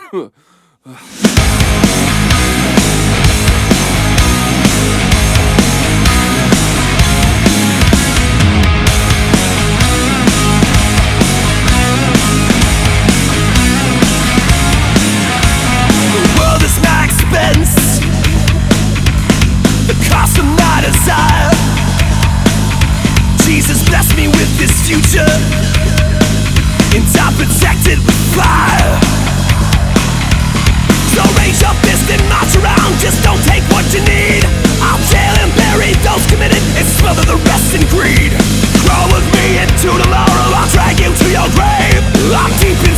world is my expense, the cost of my desire. Jesus bless me with this future, and I'm protected with fire. So raise your fist and march around, just don't take what you need. I'll jail and bury those committed and smother the rest in greed. Crawl with me into tomorrow, I'll drag you to your grave. I'm deep